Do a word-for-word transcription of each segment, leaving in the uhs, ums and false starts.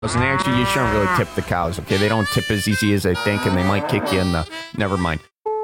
And actually, you shouldn't really tip the cows, okay? They don't tip as easy as they think, and they might kick you in the... Never mind.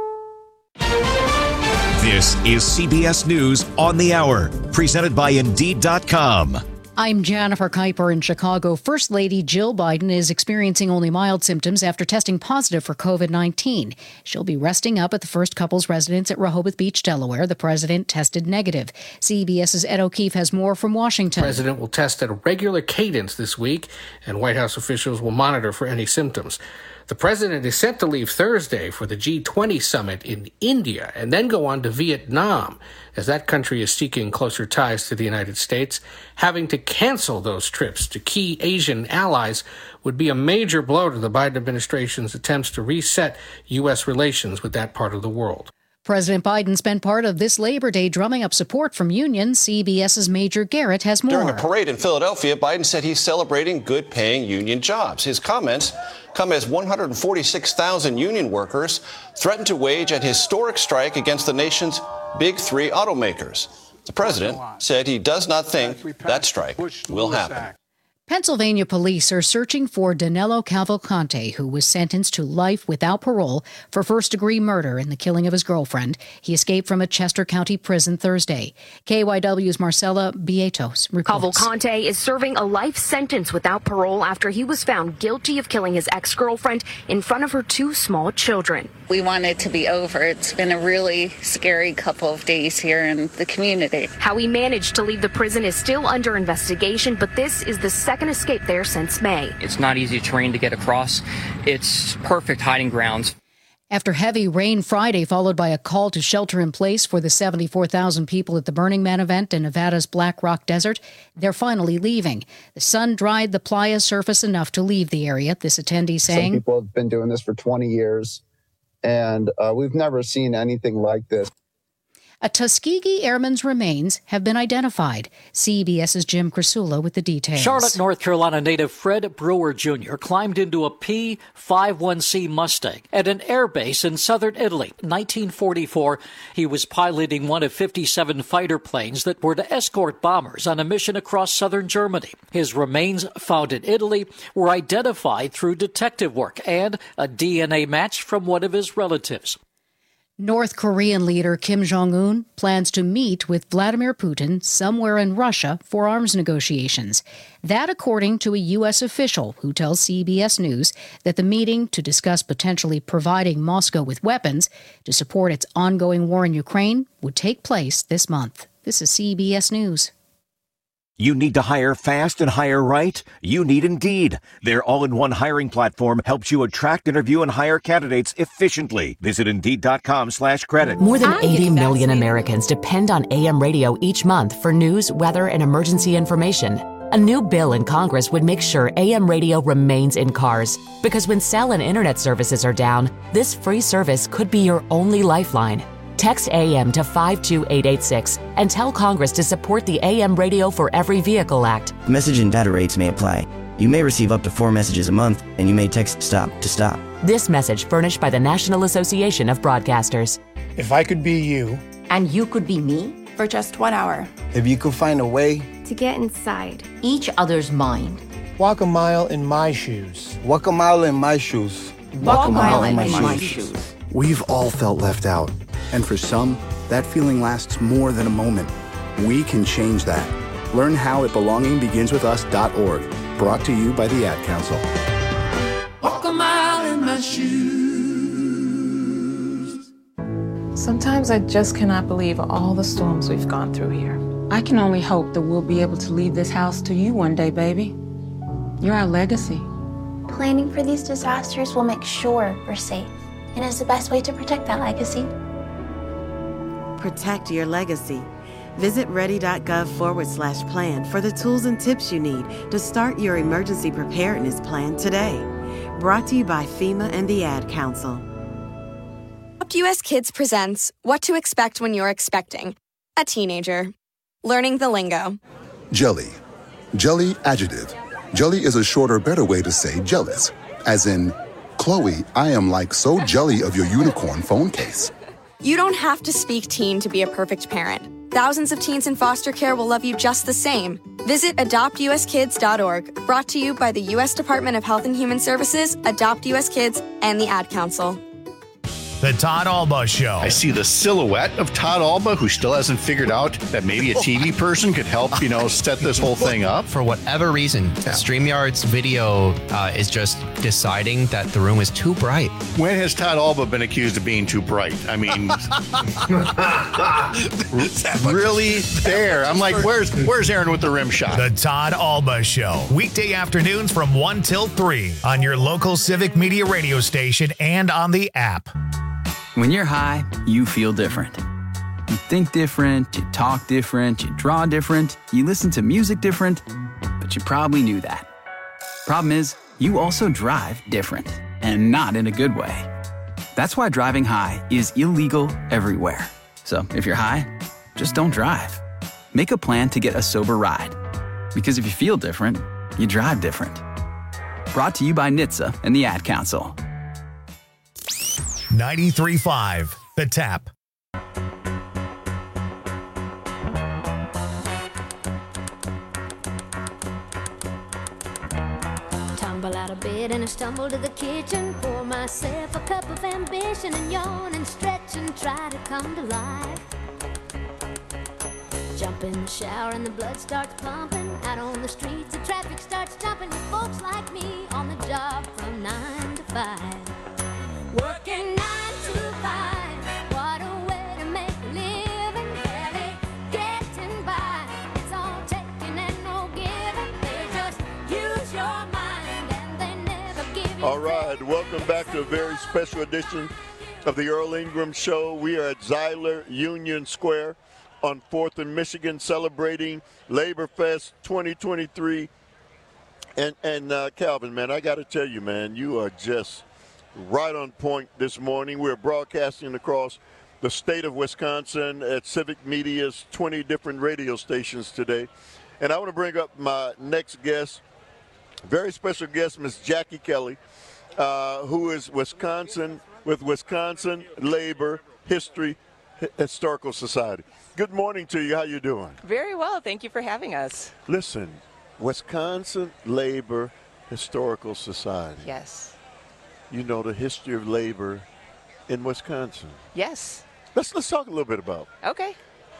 This is C B S News on the Hour, presented by Indeed dot com. I'm Jennifer Kuiper in Chicago. First Lady Jill Biden is experiencing only mild symptoms after testing positive for covid nineteen. She'll be resting up at the first couple's residence at Rehoboth Beach, Delaware. The president tested negative. CBS's Ed O'Keefe has more from Washington. The president will test at a regular cadence this week, and White House officials will monitor for any symptoms. The president is set to leave Thursday for the G twenty summit in India and then go on to Vietnam, as that country is seeking closer ties to the United States. Having to cancel those trips to key Asian allies would be a major blow to the Biden administration's attempts to reset U S relations with that part of the world. President Biden spent part of this Labor Day drumming up support from unions. CBS's Major Garrett has more. During a parade in Philadelphia, Biden said he's celebrating good-paying union jobs. His comments come as one hundred forty-six thousand union workers threaten to wage an historic strike against the nation's big three automakers. The president said he does not think that strike will happen. Pennsylvania police are searching for Danilo Cavalcante, who was sentenced to life without parole for first-degree murder in the killing of his girlfriend. He escaped from a Chester County prison Thursday. K Y W's Marcella Bietos reports. Cavalcante is serving a life sentence without parole after he was found guilty of killing his ex-girlfriend in front of her two small children. We want it to be over. It's been a really scary couple of days here in the community. How he managed to leave the prison is still under investigation, but this is the second escape there since May. It's not easy terrain to get across. It's perfect hiding grounds. After heavy rain Friday, followed by a call to shelter in place for the seventy-four thousand people at the Burning Man event in Nevada's Black Rock Desert, they're finally leaving. The sun dried the playa surface enough to leave the area, this attendee saying. Some people have been doing this for twenty years, and uh, we've never seen anything like this. A Tuskegee Airman's remains have been identified. CBS's Jim Crisula with the details. Charlotte, North Carolina native Fred Brewer Junior climbed into a P fifty-one C Mustang at an air base in southern Italy. nineteen forty-four, he was piloting one of fifty-seven fighter planes that were to escort bombers on a mission across southern Germany. His remains, found in Italy, were identified through detective work and a D N A match from one of his relatives. North Korean leader Kim Jong-un plans to meet with Vladimir Putin somewhere in Russia for arms negotiations. That according to a U S official who tells C B S News that the meeting to discuss potentially providing Moscow with weapons to support its ongoing war in Ukraine would take place this month. This is C B S News. You need to hire fast and hire right? You need Indeed. Their all-in-one hiring platform helps you attract, interview, and hire candidates efficiently. Visit Indeed.com slash credit. More than eighty million Americans depend on A M radio each month for news, weather, and emergency information. A new bill in Congress would make sure A M radio remains in cars. Because when cell and internet services are down, this free service could be your only lifeline. Text A M to five two eight eight six and tell Congress to support the A M Radio for Every Vehicle Act. Message and data rates may apply. You may receive up to four messages a month, and you may text STOP to stop. This message furnished by the National Association of Broadcasters. If I could be you. And you could be me for just one hour. If you could find a way to get inside each other's mind. Walk a mile in my shoes. Walk a mile in my shoes. Walk, Walk a mile, mile in, in my, my shoes. shoes. We've all felt left out. And for some, that feeling lasts more than a moment. We can change that. Learn how at belonging begins with us dot org. Brought to you by the Ad Council. Walk a mile in my shoes. Sometimes I just cannot believe all the storms we've gone through here. I can only hope that we'll be able to leave this house to you one day, baby. You're our legacy. Planning for these disasters will make sure we're safe, and is the best way to protect that legacy. Protect your legacy. Visit ready.gov forward slash plan for the tools and tips you need to start your emergency preparedness plan today. Brought to you by FEMA and the Ad Council. U S Kids presents What to Expect When You're Expecting a Teenager. Learning the lingo. Jelly. Jelly adjective. Jelly is a shorter, better way to say jealous. As in, Chloe, I am like so jelly of your unicorn phone case. You don't have to speak teen to be a perfect parent. Thousands of teens in foster care will love you just the same. Visit adopt u s kids dot org, brought to you by the U S Department of Health and Human Services, Adopt U S Kids, and the Ad Council. The Todd Alba Show. I see the silhouette of Todd Alba, who still hasn't figured out that maybe a T V person could help, you know, set this whole thing up. For whatever reason, yeah. StreamYard's video uh, is just deciding that the room is too bright. When has Todd Alba been accused of being too bright? I mean, really there. I'm like, where's where's Aaron with the rim shot? The Todd Alba Show. Weekday afternoons from one till three on your local Civic Media radio station and on the app. When you're high, you feel different. You think different, you talk different, you draw different, you listen to music different, but you probably knew that. Problem is, you also drive different, and not in a good way. That's why driving high is illegal everywhere. So if you're high, just don't drive. Make a plan to get a sober ride. Because if you feel different, you drive different. Brought to you by N H T S A and the Ad Council. ninety-three point five, The Tap. Tumble out of bed and I stumble to the kitchen, pour myself a cup of ambition and yawn and stretch and try to come to life. Jump in the shower and the blood starts pumping. Out on the streets the traffic starts jumping with folks like me on the job from nine to five. Working nine to five, what a way to make a living, barely getting by. It's all taking and no giving, they just use your mind and they never give you. All right, welcome back to a very special edition of the Earl Ingram Show. We are at Zeiler Union Square on fourth and Michigan celebrating Labor Fest twenty twenty-three. And, and uh, Calvin, man, I got to tell you, man, you are just right on point this morning. We're broadcasting across the state of Wisconsin at Civic Media's twenty different radio stations today. And I want to bring up my next guest, very special guest, Miss Jackie Kelly, uh, who is Wisconsin with Wisconsin Labor History Historical Society. Good morning to you. How you doing? Very well. Thank you for having us. Listen, Wisconsin Labor Historical Society. Yes. You know the history of labor in Wisconsin. Yes. Let's let's talk a little bit about okay.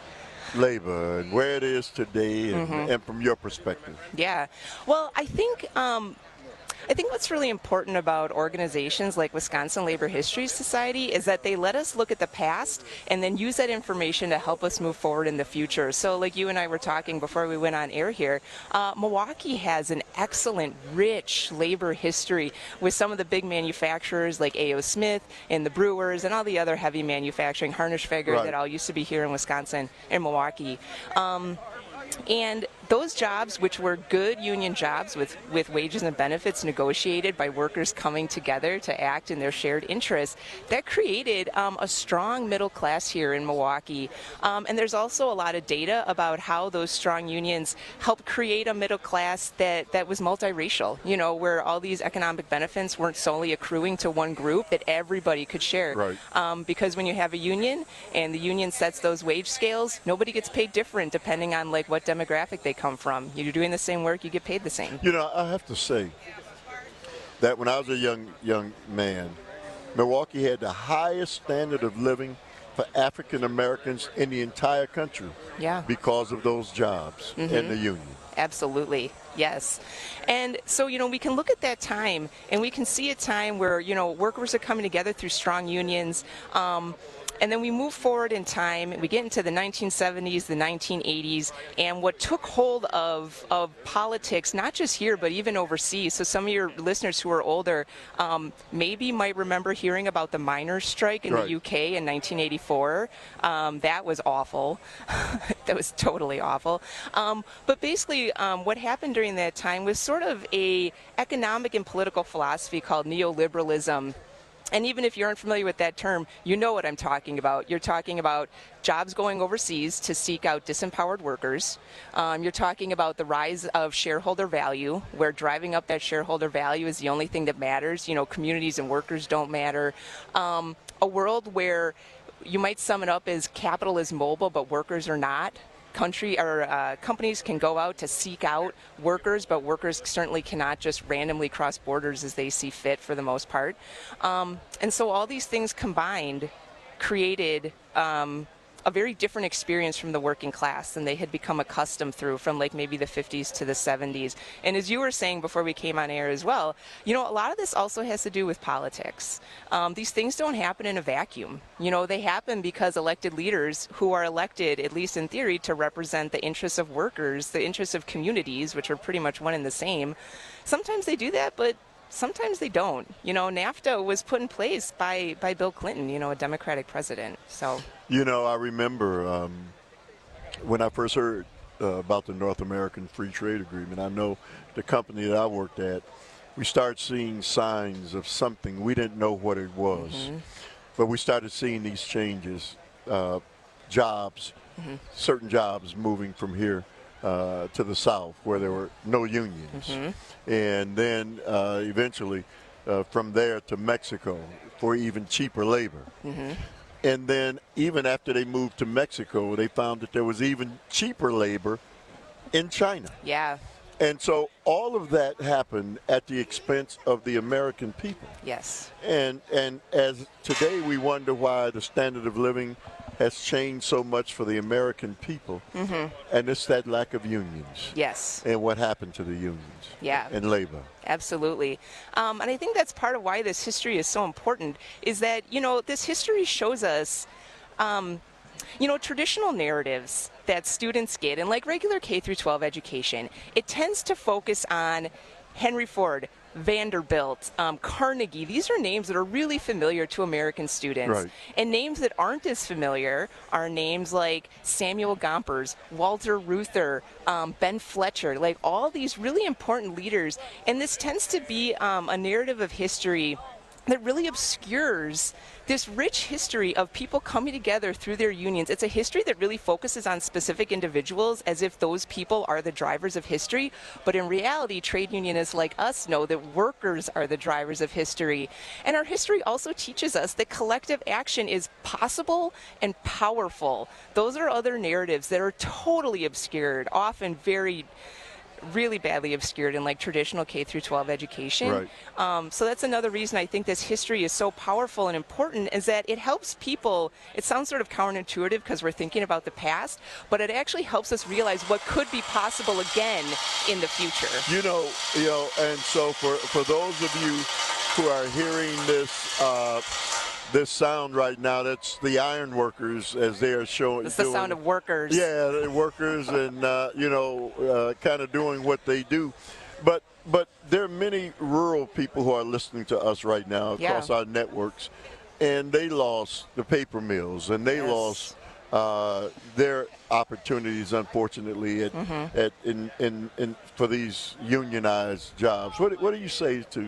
labor and where it is today, and, mm-hmm. and from your perspective. Yeah. Well, I think um, I think what's really important about organizations like Wisconsin Labor History Society is that they let us look at the past and then use that information to help us move forward in the future. So like you and I were talking before we went on air here, uh, Milwaukee has an excellent, rich labor history with some of the big manufacturers like A O. Smith and the Brewers and all the other heavy manufacturing, Harnisch-Feger, right, that all used to be here in Wisconsin and Milwaukee. Um, And those jobs, which were good union jobs with, with wages and benefits negotiated by workers coming together to act in their shared interests, that created um, a strong middle class here in Milwaukee. Um, and there's also a lot of data about how those strong unions helped create a middle class that, that was multiracial, you know, where all these economic benefits weren't solely accruing to one group, that everybody could share. Right. Um, because when you have a union and the union sets those wage scales, nobody gets paid different depending on like what demographic they come from. You're doing the same work, you get paid the same. You know, I have to say that when I was a young young man, Milwaukee had the highest standard of living for African Americans in the entire country. Yeah. Because of those jobs mm-hmm. in the union. Absolutely. Yes. And so, you know, we can look at that time and we can see a time where, you know, workers are coming together through strong unions. Um, And then we move forward in time, we get into the nineteen seventies, the nineteen eighties, and what took hold of, of politics, not just here, but even overseas. So some of your listeners who are older um, maybe might remember hearing about the miners' strike in right. the U K in nineteen eighty-four. Um, that was awful. That was totally awful. Um, but basically um, what happened during that time was sort of a economic and political philosophy called neoliberalism. And even if you aren't familiar with that term, you know what I'm talking about. You're talking about jobs going overseas to seek out disempowered workers. Um, you're talking about the rise of shareholder value, where driving up that shareholder value is the only thing that matters. You know, communities and workers don't matter. Um, a world where you might sum it up as capital is mobile, but workers are not. country or uh, companies can go out to seek out workers, but workers certainly cannot just randomly cross borders as they see fit for the most part. Um, and so all these things combined created um, a very different experience from the working class than they had become accustomed through from like maybe the fifties to the seventies. And as you were saying before we came on air as well, you know, a lot of this also has to do with politics. Um, these things don't happen in a vacuum. You know, they happen because elected leaders who are elected, at least in theory, to represent the interests of workers, the interests of communities, which are pretty much one and the same. Sometimes they do that, but sometimes they don't. You know, NAFTA was put in place by, by Bill Clinton, you know, a Democratic president. So, you know, I remember um, when I first heard uh, about the North American Free Trade Agreement, I know the company that I worked at, we started seeing signs of something. We didn't know what it was, mm-hmm. but we started seeing these changes, uh, jobs, mm-hmm. certain jobs moving from here Uh, to the South, where there were no unions. Mm-hmm. And then uh, eventually uh, from there to Mexico for even cheaper labor. Mm-hmm. And then even after they moved to Mexico, they found that there was even cheaper labor in China. Yeah. And so all of that happened at the expense of the American people. Yes. And, and as today we wonder why the standard of living has changed so much for the American people, mm-hmm. and it's that lack of unions. Yes. And what happened to the unions. Yeah. And labor. Absolutely. Um, and I think that's part of why this history is so important, is that, you know, this history shows us, um, you know, traditional narratives that students get in like regular K through twelve education. It tends to focus on Henry Ford, Vanderbilt, um, Carnegie. These are names that are really familiar to American students. Right. And names that aren't as familiar are names like Samuel Gompers, Walter Reuther, um, Ben Fletcher, like all these really important leaders. And this tends to be um, a narrative of history that really obscures this rich history of people coming together through their unions. It's a history that really focuses on specific individuals as if those people are the drivers of history. But in reality, trade unionists like us know that workers are the drivers of history. And our history also teaches us that collective action is possible and powerful. Those are other narratives that are totally obscured, often very really badly obscured in like traditional K through twelve education. Right. Um, so that's another reason I think this history is so powerful and important, is that it helps people. It sounds sort of counterintuitive because we're thinking about the past, but it actually helps us realize what could be possible again in the future. You know, you know, and so for, for those of you who are hearing this uh, this sound right now, that's the iron workers as they are showing. It's the doing, sound of workers. Yeah, the workers and, uh, you know, uh, kind of doing what they do. But but there are many rural people who are listening to us right now across yeah. our networks, and they lost the paper mills, and they yes. lost uh, their opportunities, unfortunately, at, mm-hmm. at in, in, in for these unionized jobs. What, what do you say to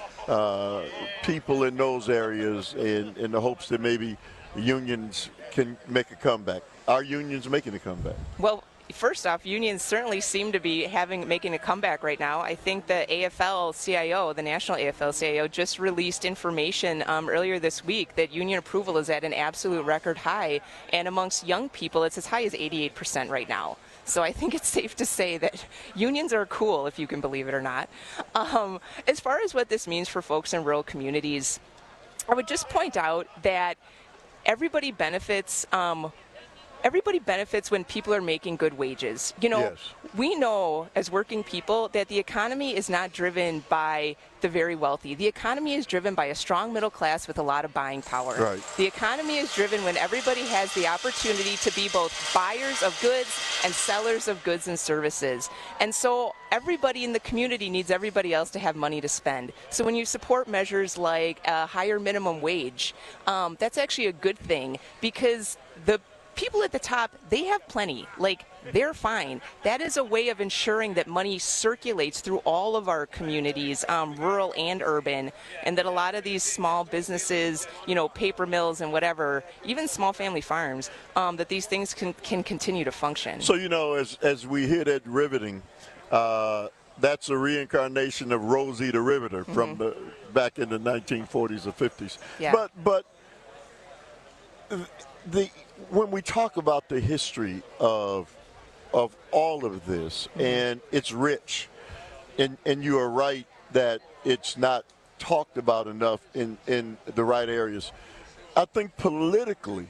Uh, people in those areas in, in the hopes that maybe unions can make a comeback? Are unions making a comeback? Well, first off, unions certainly seem to be having making a comeback right now. I think the A F L C I O, the National A F L C I O, just released information um, earlier this week that union approval is at an absolute record high, and amongst young people, it's as high as eighty-eight percent right now. So I think it's safe to say that unions are cool, if you can believe it or not. Um, as far as what this means for folks in rural communities, I would just point out that everybody benefits. Um, Everybody benefits when people are making good wages. You know, yes. we know as working people that the economy is not driven by the very wealthy. The economy is driven by a strong middle class with a lot of buying power. Right. The economy is driven when everybody has the opportunity to be both buyers of goods and sellers of goods and services. And so everybody in the community needs everybody else to have money to spend. So when you support measures like a higher minimum wage, um, that's actually a good thing, because the people at the top, they have plenty. Like, they're fine. That is a way of ensuring that money circulates through all of our communities, um, rural and urban, and that a lot of these small businesses, you know, paper mills and whatever, even small family farms, um, that these things can, can continue to function. So, you know, as, as we hear that riveting, uh, that's a reincarnation of Rosie the Riveter mm-hmm. from the back in the nineteen forties or fifties. Yeah. But, but the when we talk about the history of of all of this, and it's rich. And and you are right that it's not talked about enough in, in the right areas. I think politically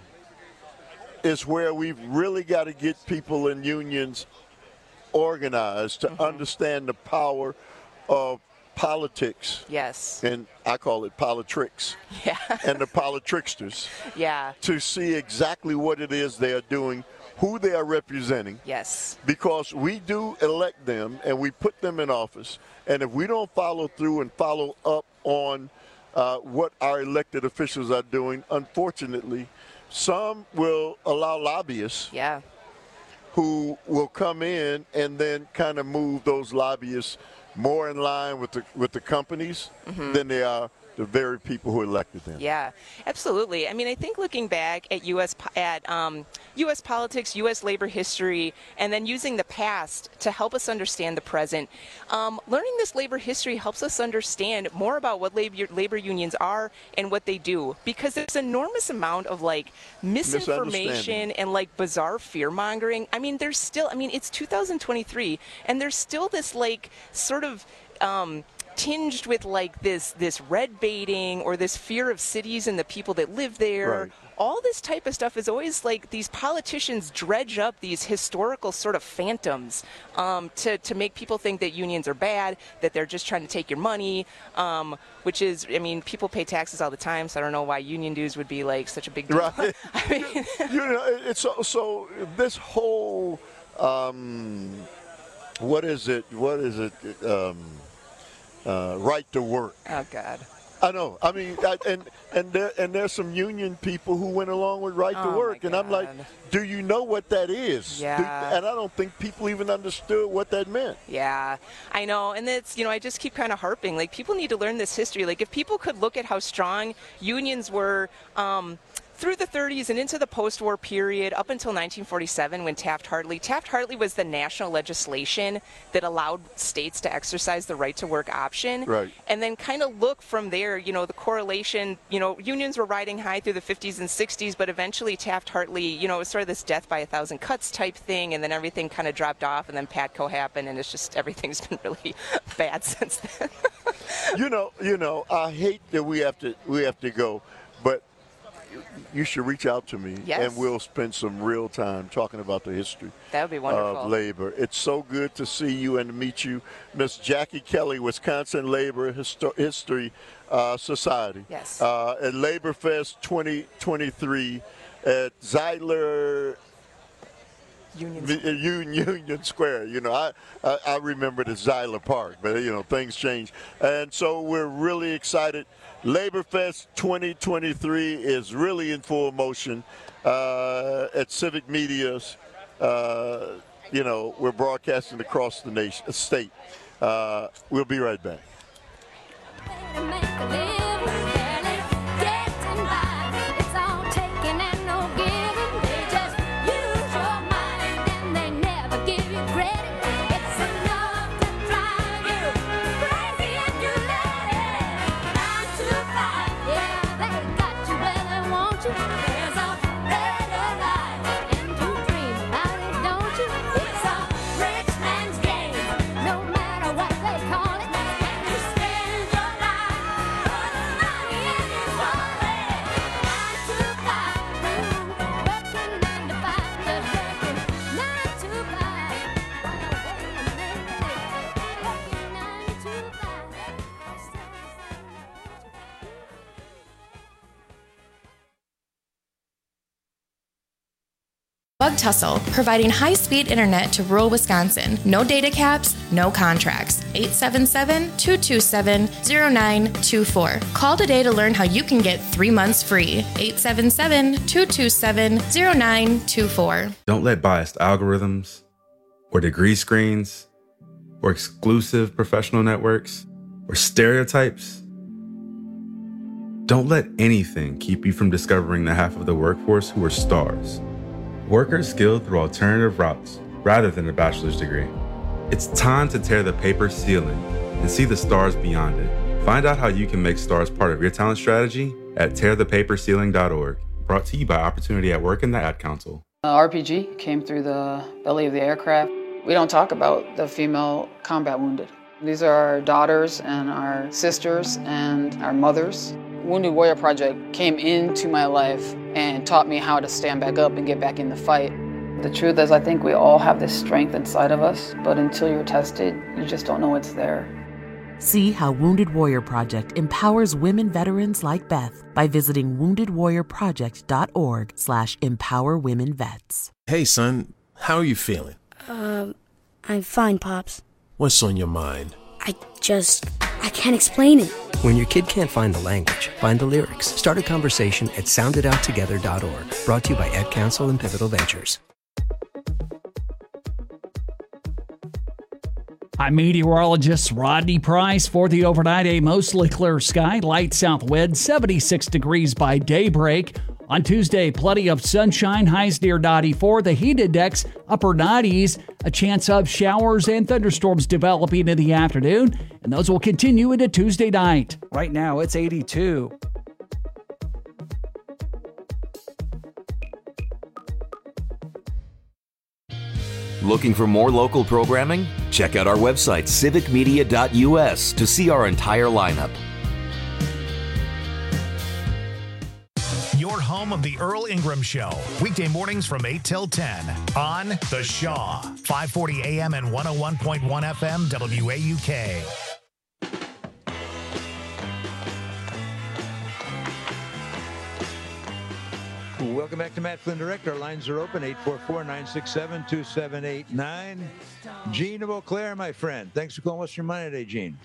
is where we've really got to get people in unions organized to mm-hmm. understand the power of politics. Yes. And I call it politricks. Yeah. And the politricksters. Yeah. To see exactly what it is they are doing, who they are representing. Yes. Because we do elect them and we put them in office. And if we don't follow through and follow up on uh, what our elected officials are doing, unfortunately, some will allow lobbyists. Yeah. Who will come in and then kind of move those lobbyists more in line with the with the companies mm-hmm. than they are the very people who elected them. Yeah, absolutely. I mean, I think looking back at U S at um, U S politics, U S labor history, and then using the past to help us understand the present, um, learning this labor history helps us understand more about what labor labor unions are and what they do, because there's an enormous amount of like misinformation and like bizarre fear mongering. I mean, there's still, I mean, it's two thousand twenty-three, and there's still this like sort of um, tinged with like this this red baiting or this fear of cities and the people that live there. Right. All this type of stuff is always like these politicians dredge up these historical sort of phantoms um, to, to make people think that unions are bad, that they're just trying to take your money, um, which is, I mean, people pay taxes all the time, so I don't know why union dues would be like such a big deal. Right. I mean, you know, it's so, so this whole, um, what is it, what is it, um, Uh, right to work. Oh God! I know. I mean, I, and and there and there's some union people who went along with right oh to work, and I'm like, do you know what that is? Yeah. Do, and I don't think people even understood what that meant. Yeah, I know, and it's, you know, I just keep kind of harping, like, people need to learn this history. Like, if people could look at how strong unions were. Um, Through the thirties and into the post-war period, up until nineteen forty-seven, when Taft-Hartley, Taft-Hartley was the national legislation that allowed states to exercise the right-to-work option. Right. And then kind of look from there, you know, the correlation, you know, unions were riding high through the fifties and sixties, but eventually Taft-Hartley, you know, it was sort of this death by a thousand cuts type thing, and then everything kind of dropped off, and then PATCO happened, and it's just, everything's been really bad since then. you know, you know, I hate that we have to, we have to go, but you should reach out to me, yes. and we'll spend some real time talking about the history that would be wonderful. of labor. It's so good to see you and to meet you. Miss Jackie Kelly, Wisconsin Labor Histo- History uh, Society. Yes. Uh, at Labor Fest twenty twenty-three at Zeidler Union Square. Union, Union Square. You know, I, I, I remember the Zeidler Park, but, you know, things change. And so we're really excited. Labor Fest twenty twenty-three is really in full motion uh, at Civic Media's. Uh, you know, we're broadcasting across the nation, state. Uh, we'll be right back. Bug Tussle, providing high-speed internet to rural Wisconsin. No data caps, no contracts. eight seven seven, two two seven, zero nine two four. Call today to learn how you can get three months free. eight seven seven, two two seven, zero nine two four. Don't let biased algorithms or degree screens or exclusive professional networks or stereotypes. Don't let anything keep you from discovering the half of the workforce who are stars. Workers skilled through alternative routes rather than a bachelor's degree. It's time to tear the paper ceiling and see the stars beyond it. Find out how you can make stars part of your talent strategy at tear the paper ceiling dot org. Brought to you by Opportunity at Work and the Ad Council. The R P G came through the belly of the aircraft. We don't talk about the female combat wounded. These are our daughters and our sisters and our mothers. Wounded Warrior Project came into my life and taught me how to stand back up and get back in the fight. The truth is, I think we all have this strength inside of us, but until you're tested, you just don't know it's there. See how Wounded Warrior Project empowers women veterans like Beth by visiting wounded warrior project dot org slash empower women vets. Hey, son, how are you feeling? Um, I'm fine, Pops. What's on your mind? I just, I can't explain it. When your kid can't find the language, find the lyrics. Start a conversation at sound it out together dot org. Brought to you by Ed Council and Pivotal Ventures. I'm meteorologist Rodney Price. For the overnight, a mostly clear sky, light south wind, seventy-six degrees by daybreak. On Tuesday, plenty of sunshine, highs near ninety-four. The heat index, upper nineties. A chance of showers and thunderstorms developing in the afternoon, and those will continue into Tuesday night. Right now, it's eighty-two. Looking for more local programming? Check out our website, civic media dot u s, to see our entire lineup. Your home of the Earl Ingram Show. Weekday mornings from eight till ten on The Shaw. five forty A M and one oh one point one F M W A U K. Welcome back to Matt Flynn Direct. Our lines are open, eight four four, nine six seven, two seven eight nine. Gene of Eau Claire, my friend. Thanks for calling. What's your money today, Gene?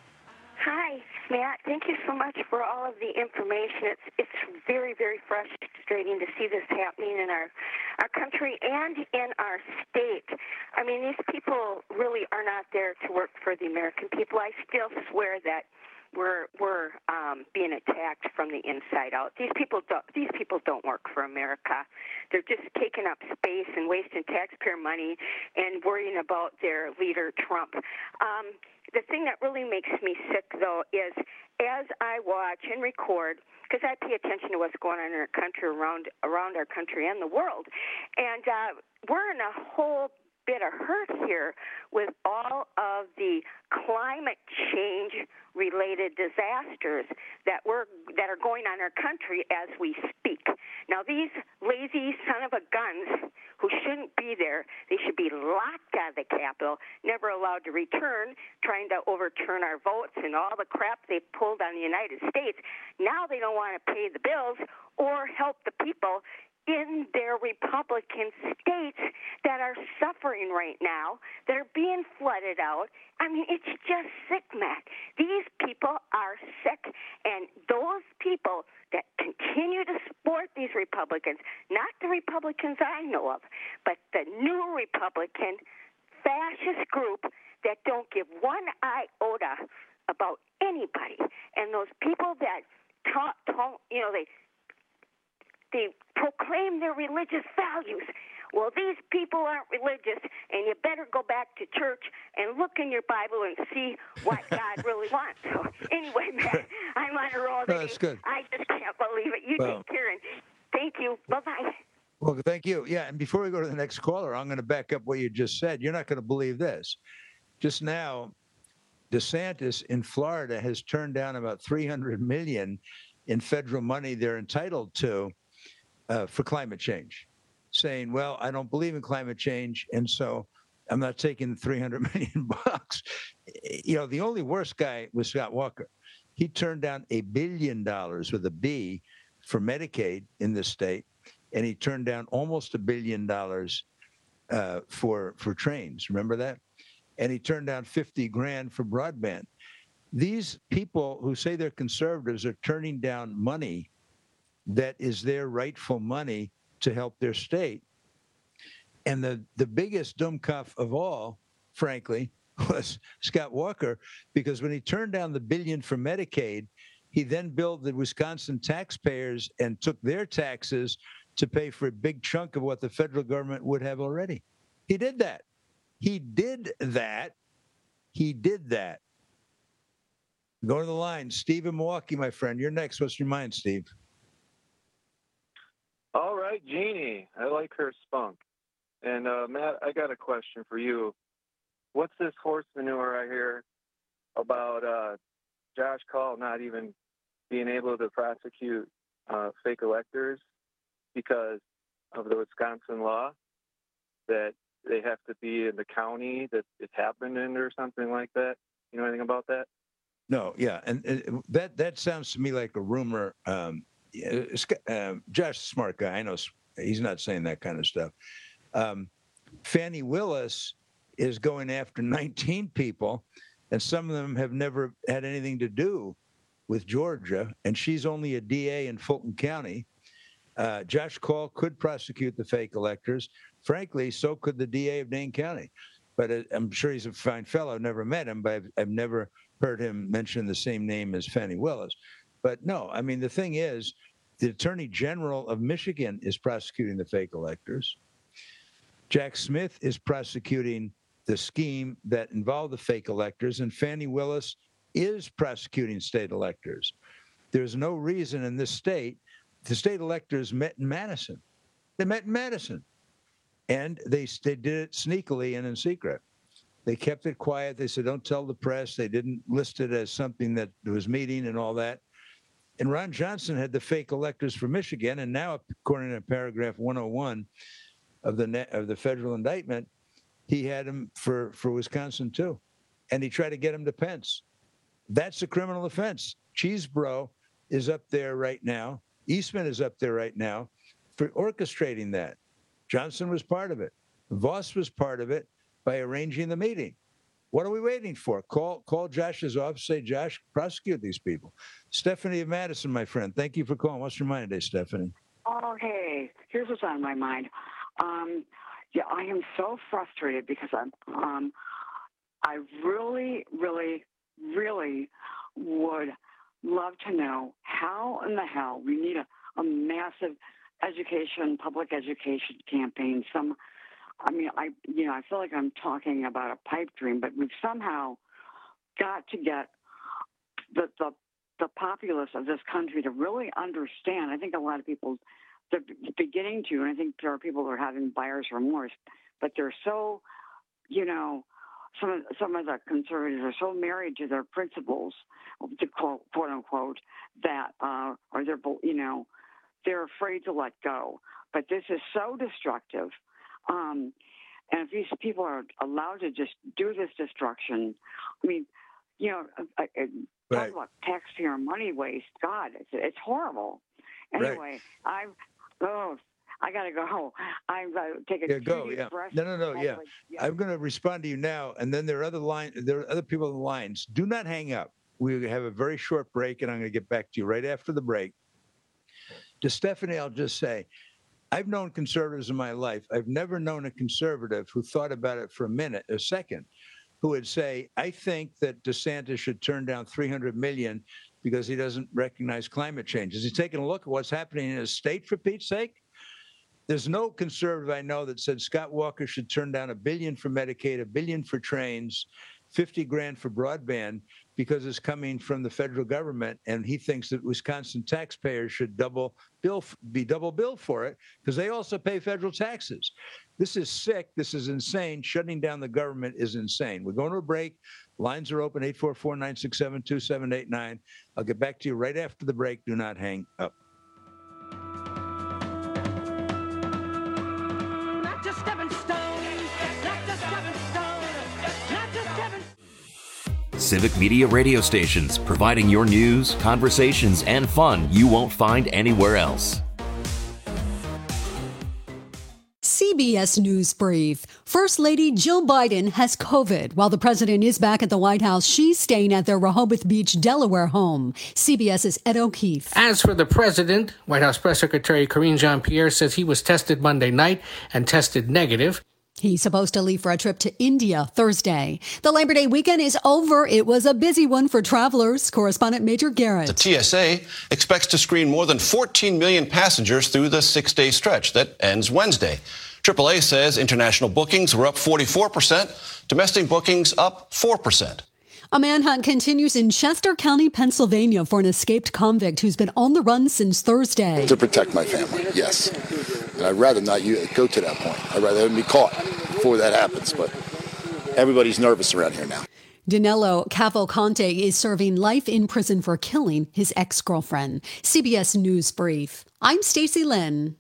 Hi, Matt. Thank you so much for all of the information. It's it's very, very frustrating to see this happening in our, our country and in our state. I mean, these people really are not there to work for the American people. I still swear that We're we're um, being attacked from the inside out. These people don't. These people don't work for America. They're just taking up space and wasting taxpayer money and worrying about their leader Trump. Um, the thing that really makes me sick, though, is as I watch and record, because I pay attention to what's going on in our country, around around our country and the world, and uh, we're in a whole bit of hurt here with all of the climate change related disasters that were that are going on in our country as we speak. Now, these lazy son of a guns who shouldn't be there, they should be locked out of the Capitol, never allowed to return, trying to overturn our votes and all the crap they've pulled on the United States. Now they don't want to pay the bills or help the people in their Republican states that are suffering right now, that are being flooded out. I mean, it's just sick, Matt. These people are sick, and those people that continue to support these Republicans, not the Republicans I know of, but the new Republican fascist group that don't give one iota about anybody, and those people that talk, talk you know, they They proclaim their religious values. Well, these people aren't religious, and you better go back to church and look in your Bible and see what God really wants. So anyway, Matt, I'm on a roll today. No, that's good. I just can't believe it. You well, take care, and thank you. Bye-bye. Well, thank you. Yeah, and before we go to the next caller, I'm going to back up what you just said. You're not going to believe this. Just now, DeSantis in Florida has turned down about three hundred million dollars in federal money they're entitled to Uh, for climate change, saying, well, I don't believe in climate change, and so I'm not taking the three hundred million bucks. You know, the only worst guy was Scott Walker. He turned down a billion dollars with a B for Medicaid in this state, and he turned down almost a billion dollars uh, for for trains. Remember that? And he turned down fifty grand for broadband. These people who say they're conservatives are turning down money that is their rightful money to help their state. And the, the biggest dummkopf of all, frankly, was Scott Walker, because when he turned down the billion for Medicaid, he then billed the Wisconsin taxpayers and took their taxes to pay for a big chunk of what the federal government would have already. He did that. He did that. He did that. Go to the line. Steve in Milwaukee, my friend. You're next. What's your mind, Steve? All right. like Jeannie. I like her spunk. And, uh, Matt, I got a question for you. What's this horse manure I hear about uh, Josh Call not even being able to prosecute uh, fake electors because of the Wisconsin law that they have to be in the county that it happened in or something like that? You know anything about that? No, yeah, and, and that that sounds to me like a rumor. Um, uh, Josh, smart guy. I know he's not saying that kind of stuff. Um, Fannie Willis is going after nineteen people, and some of them have never had anything to do with Georgia, and she's only a D A in Fulton County. Uh, Josh Call could prosecute the fake electors. Frankly, so could the D A of Dane County. But uh, I'm sure he's a fine fellow. I've never met him, but I've, I've never heard him mention the same name as Fannie Willis. But no, I mean, the thing is, the Attorney General of Michigan is prosecuting the fake electors. Jack Smith is prosecuting the scheme that involved the fake electors, and Fannie Willis is prosecuting state electors. There's no reason in this state, the state electors met in Madison. They met in Madison, and they, they did it sneakily and in secret. They kept it quiet. They said, don't tell the press. They didn't list it as something that was meeting and all that. And Ron Johnson had the fake electors for Michigan, and now, according to paragraph one oh one of the net, of the federal indictment, he had him for, for Wisconsin too. And he tried to get him to Pence. That's a criminal offense. Cheesebro is up there right now. Eastman is up there right now for orchestrating that. Johnson was part of it. Voss was part of it by arranging the meeting. What are we waiting for? Call call Josh's office, say, Josh, prosecute these people. Stephanie of Madison, my friend, thank you for calling. What's your mind today, Stephanie? Oh, hey, here's what's on my mind. Um, yeah, I am so frustrated because I'm, um, I really, really, really would love to know how in the hell we need a, a massive education, public education campaign. Some, I mean, I, you know, I feel like I'm talking about a pipe dream, but we've somehow got to get the, the, the populace of this country to really understand. I think a lot of people, they're beginning to, and I think there are people who are having buyer's remorse, but they're so, you know, some of, some of the conservatives are so married to their principles, to quote, quote unquote, that, uh, or they're, you know, they're afraid to let go. But this is so destructive. Um, and if these people are allowed to just do this destruction, I mean, you know, I, I, right. talk about taxpayer money waste. God, it's, it's horrible. Anyway, right. I've, oh, I got to go. I'm going to take a yeah, go, yeah. breath. No, no, no, yeah. yeah. I'm going to respond to you now, and then there are other line, there are other people on the lines. Do not hang up. We have a very short break, and I'm going to get back to you right after the break. To Stephanie, I'll just say, I've known conservatives in my life. I've never known a conservative who thought about it for a minute, a second, who would say, I think that DeSantis should turn down three hundred million dollars because he doesn't recognize climate change. Is he taking a look at what's happening in his state, for Pete's sake? There's no conservative I know that said Scott Walker should turn down a billion for Medicaid, a billion for trains, fifty grand for broadband because it's coming from the federal government, and he thinks that Wisconsin taxpayers should double bill be double billed for it because they also pay federal taxes. This is sick. This is insane. Shutting down the government is insane. We're going to a break. Lines are open, eight four four, nine six seven, two seven eight nine. I'll get back to you right after the break. Do not hang up. Not just stepping stone, not just stepping stone, not just stepping. Civic Media radio stations, providing your news, conversations, and fun you won't find anywhere else. C B S News Brief. First Lady Jill Biden has COVID. While the president is back at the White House, she's staying at their Rehoboth Beach, Delaware home. CBS's Ed O'Keefe. As for the president, White House Press Secretary Karine Jean-Pierre says he was tested Monday night and tested negative. He's supposed to leave for a trip to India Thursday. The Labor Day weekend is over. It was a busy one for travelers. Correspondent Major Garrett. The T S A expects to screen more than fourteen million passengers through the six-day stretch that ends Wednesday. triple A says international bookings were up forty-four percent, domestic bookings up four percent. A manhunt continues in Chester County, Pennsylvania for an escaped convict who's been on the run since Thursday. To protect my family, yes. And I'd rather not you go to that point. I'd rather them be caught before that happens. But everybody's nervous around here now. Danilo Cavalcante is serving life in prison for killing his ex-girlfriend. C B S News Brief. I'm Stacey Lynn.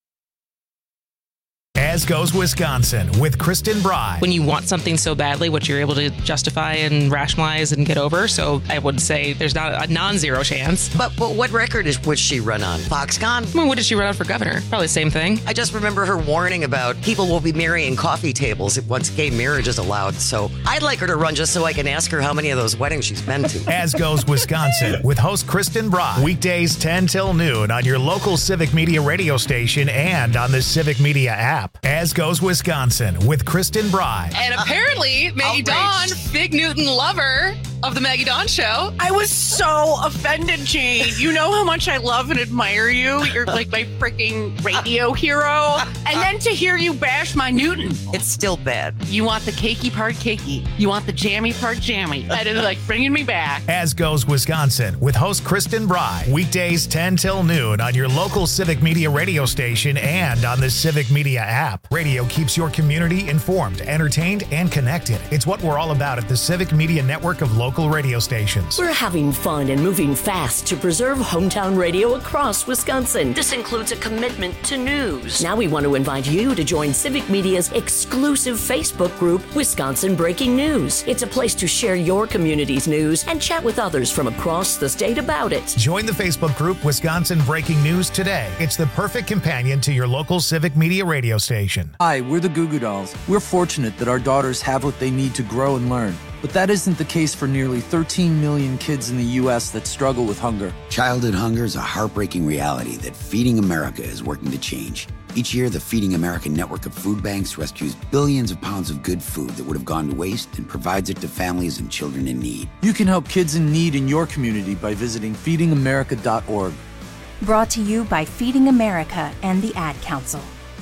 As Goes Wisconsin with Kristen Bry. When you want something so badly, what you're able to justify and rationalize and get over. So I would say there's not a non-zero chance. But, but what record is would she run on? Foxconn? I mean, what did she run on for governor? Probably the same thing. I just remember her warning about people will be marrying coffee tables if once gay marriage is allowed. So I'd like her to run just so I can ask her how many of those weddings she's been to. As Goes Wisconsin with host Kristen Bry. Weekdays ten till noon on your local Civic Media radio station and on the Civic Media app. As Goes Wisconsin with Kristen Bry. And apparently, Maggie Dawn, Big Newton lover of the Maggie Dawn Show. I was so offended, Jane. You know how much I love and admire you. You're like my freaking radio hero. And then to hear you bash my Newton. It's still bad. You want the cakey part cakey. You want the jammy part jammy. That is like bringing me back. As Goes Wisconsin with host Kristen Bry. Weekdays ten till noon on your local Civic Media radio station and on the Civic Media app. Radio keeps your community informed, entertained, and connected. It's what we're all about at the Civic Media network of local radio stations. We're having fun and moving fast to preserve hometown radio across Wisconsin. This includes a commitment to news. Now we want to invite you to join Civic Media's exclusive Facebook group, Wisconsin Breaking News. It's a place to share your community's news and chat with others from across the state about it. Join the Facebook group Wisconsin Breaking News today. It's the perfect companion to your local Civic Media radio station. Hi, we're the Goo Goo Dolls. We're fortunate that our daughters have what they need to grow and learn. But that isn't the case for nearly thirteen million kids in the U S that struggle with hunger. Childhood hunger is a heartbreaking reality that Feeding America is working to change. Each year, the Feeding America network of food banks rescues billions of pounds of good food that would have gone to waste and provides it to families and children in need. You can help kids in need in your community by visiting feeding america dot org. Brought to you by Feeding America and the Ad Council.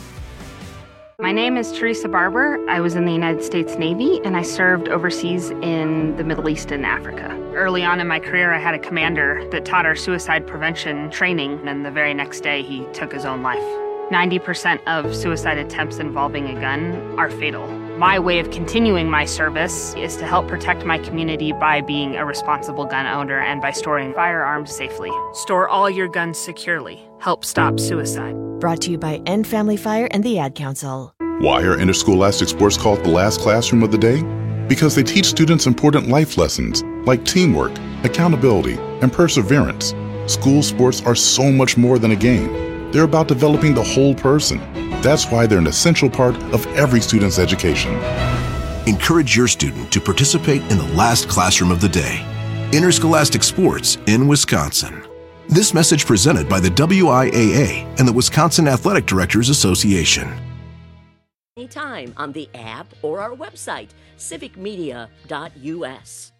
My name is Teresa Barber. I was in the United States Navy, and I served overseas in the Middle East and Africa. Early on in my career, I had a commander that taught our suicide prevention training, and the very next day, he took his own life. ninety percent of suicide attempts involving a gun are fatal. My way of continuing my service is to help protect my community by being a responsible gun owner and by storing firearms safely. Store all your guns securely. Help stop suicide. Brought to you by End Family Fire and the Ad Council. Why are interscholastic sports called the last classroom of the day? Because they teach students important life lessons like teamwork, accountability, and perseverance. School sports are so much more than a game. They're about developing the whole person. That's why they're an essential part of every student's education. Encourage your student to participate in the last classroom of the day. Interscholastic sports in Wisconsin. This message presented by the W I A A and the Wisconsin Athletic Directors Association. Anytime on the app or our website, civic media dot U S.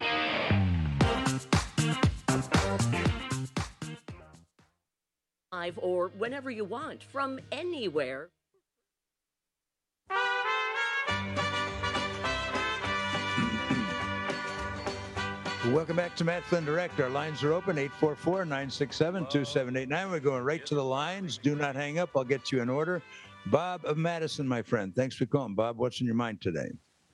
Live or whenever you want, from anywhere. Welcome back to Matt Flynn Direct. Our lines are open, eight four four, nine six seven, two seven eight nine. We're going right to the lines. Do not hang up. I'll get you in order. Bob of Madison, my friend. Thanks for calling. Bob, what's in your mind today?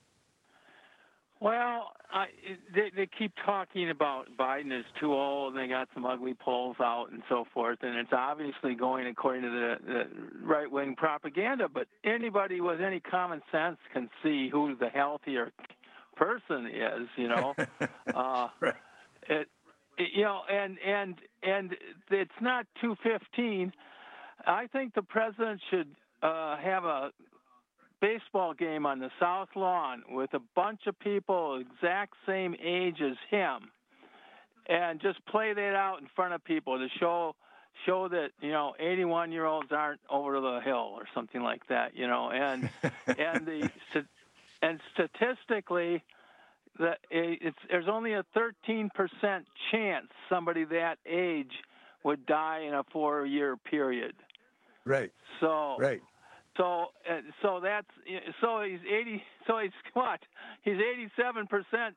Well, I, they, they keep talking about Biden is too old, and they got some ugly polls out and so forth, and it's obviously going according to the, the right-wing propaganda, but anybody with any common sense can see who the healthier person is, you know. uh, right. it, it, you know, and, and, and it's not two fifteen. I think the president should uh, have a baseball game on the South Lawn with a bunch of people exact same age as him, and just play that out in front of people to show show that, you know, eighty-one year olds aren't over the hill or something like that, you know, and and the and statistically that it's there's only a thirteen percent chance somebody that age would die in a four year period. Right. So right. So, uh, so that's so he's eighty. So he's what? He's eighty-seven percent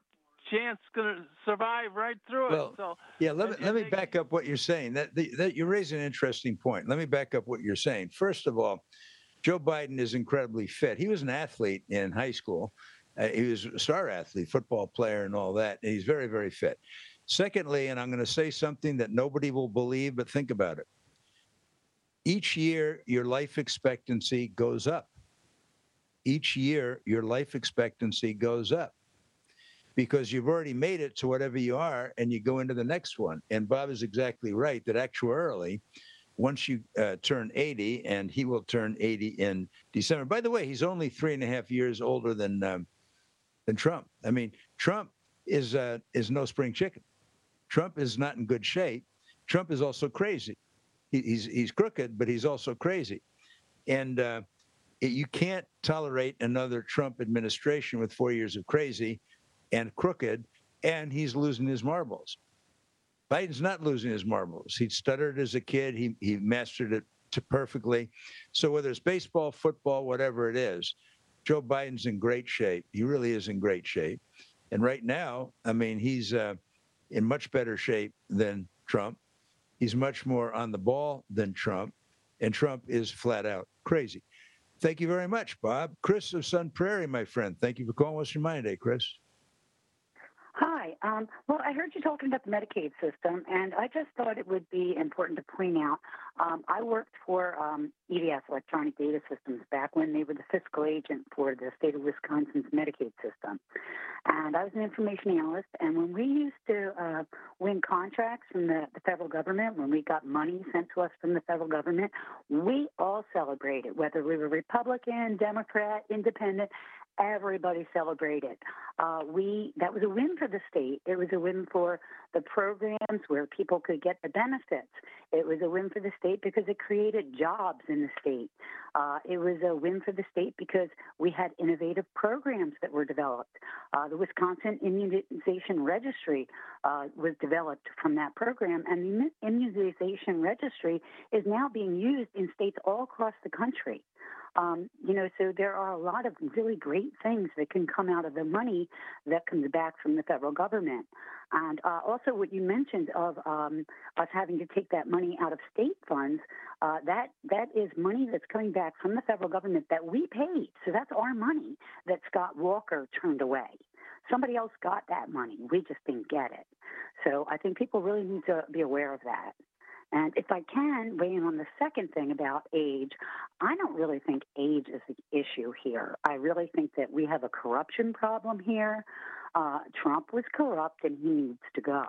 chance going to survive right through Well, it. So yeah, let me and- let and me they- back up what you're saying. That, that you're raising an interesting point. Let me back up what you're saying. First of all, Joe Biden is incredibly fit. He was an athlete in high school. Uh, he was a star athlete, football player, and all that. And he's very, very fit. Secondly, and I'm going to say something that nobody will believe, but think about it. Each year, your life expectancy goes up. Each year, your life expectancy goes up because you've already made it to whatever you are, and you go into the next one. And Bob is exactly right that actuarially, once you uh, turn eighty, and he will turn eighty in December. By the way, he's only three and a half years older than um, than Trump. I mean, Trump is uh, is no spring chicken. Trump is not in good shape. Trump is also crazy. He, he's he's crooked, but he's also crazy. And uh, it, you can't tolerate another Trump administration with four years of crazy and crooked, and he's losing his marbles. Biden's not losing his marbles. He stuttered as a kid. He he mastered it to perfectly. So whether it's baseball, football, whatever it is, Joe Biden's in great shape. He really is in great shape. And right now, I mean, he's uh, in much better shape than Trump. He's much more on the ball than Trump. And Trump is flat out crazy. Thank you very much, Bob. Chris of Sun Prairie, my friend. Thank you for calling. What's your mind today, Chris? Hi. Um, well, I heard you talking about the Medicaid system, and I just thought it would be important to point out, um, I worked for um, E D S, Electronic Data Systems, back when they were the fiscal agent for the state of Wisconsin's Medicaid system. And I was an information analyst, and when we used to uh, win contracts from the, the federal government, when we got money sent to us from the federal government, we all celebrated, whether we were Republican, Democrat, Independent. Everybody celebrated. Uh, we that was a win for the state. It was a win for the programs where people could get the benefits. It was a win for the state because it created jobs in the state. Uh, it was a win for the state because we had innovative programs that were developed. Uh, the Wisconsin Immunization Registry uh, was developed from that program, and the Immunization Registry is now being used in states all across the country. Um, you know, so there are a lot of really great things that can come out of the money that comes back from the federal government. And uh, also what you mentioned of um, us having to take that money out of state funds, uh, that that is money that's coming back from the federal government that we paid. So that's our money that Scott Walker turned away. Somebody else got that money. We just didn't get it. So I think people really need to be aware of that. And if I can weigh in on the second thing about age, I don't really think age is the issue here. I really think that we have a corruption problem here. Uh, Trump was corrupt and he needs to go.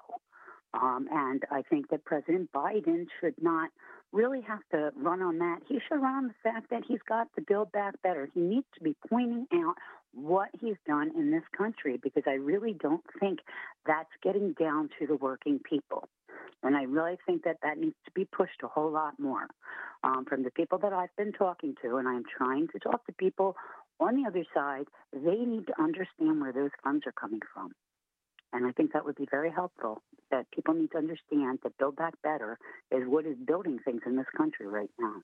Um, and I think that President Biden should not really have to run on that. He should run on the fact that he's got to build back better. He needs to be pointing out what he's done in this country, because I really don't think that's getting down to the working people. And I really think that that needs to be pushed a whole lot more um, from the people that I've been talking to. And I'm trying to talk to people on the other side. They need to understand where those funds are coming from. And I think that would be very helpful, that people need to understand that Build Back Better is what is building things in this country right now.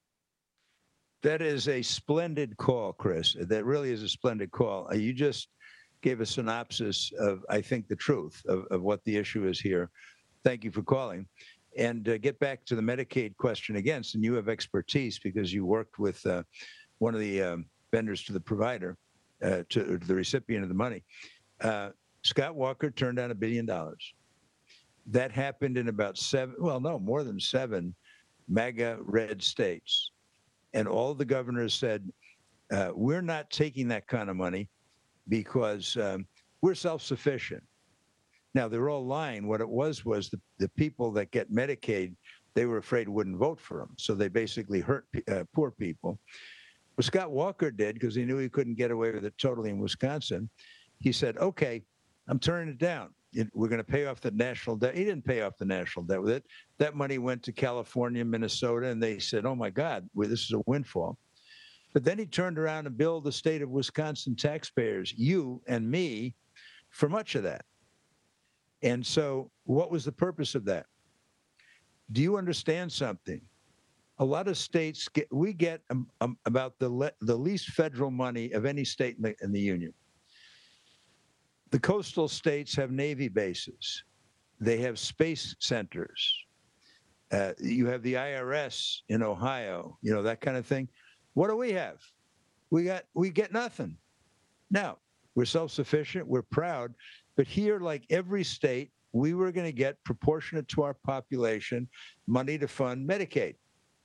That is a splendid call, Chris. That really is a splendid call. You just gave a synopsis of, I think, the truth of, of what the issue is here. Thank you for calling. And uh, get back to the Medicaid question again, and you have expertise because you worked with uh, one of the um, vendors to the provider, uh, to the recipient of the money. Uh, Scott Walker turned down a billion dollars. That happened in about seven, well, no, more than seven MAGA red states. And all the governors said, uh, we're not taking that kind of money because um, we're self-sufficient. Now, they're all lying. What it was was the, the people that get Medicaid, they were afraid wouldn't vote for them. So they basically hurt uh, poor people. What Scott Walker did, because he knew he couldn't get away with it totally in Wisconsin, he said, okay, I'm turning it down. It, we're going to pay off the national debt. He didn't pay off the national debt with it. That money went to California, Minnesota, and they said, oh, my God, well, this is a windfall. But then he turned around and billed the state of Wisconsin taxpayers, you and me, for much of that. And so what was the purpose of that? Do you understand something? A lot of states, get, we get um, um, about the, le- the least federal money of any state in the, in the union. The coastal states have Navy bases. They have space centers. Uh, you have the I R S in Ohio, you know, that kind of thing. What do we have? We got, we get nothing. Now, we're self-sufficient, we're proud, but here, like every state, we were going to get proportionate to our population money to fund Medicaid.